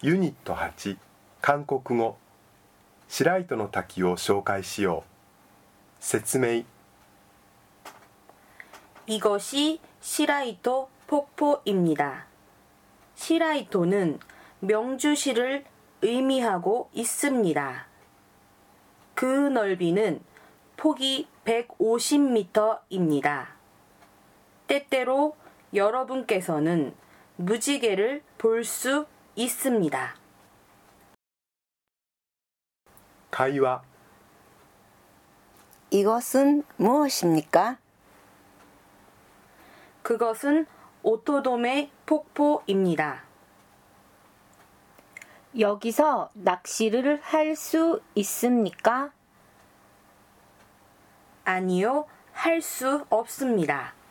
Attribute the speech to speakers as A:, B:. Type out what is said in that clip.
A: ユニット8韓国語白糸の滝を紹介しよう。説明。
B: 이것이 시라이토 폭포입니다. 시라이토는 명주시를 의미하고 있습니다. 그 넓이는 폭이 150m입니다. 때때로 여러분께서는 무지개를 볼 수 있습니다.
A: 会話。
C: 이것은 무엇입니까?
B: 그것은 오토돔의 폭포입니다.
D: 여기서 낚시를 할 수 있습니까?
B: 아니요, 할 수 없습니다.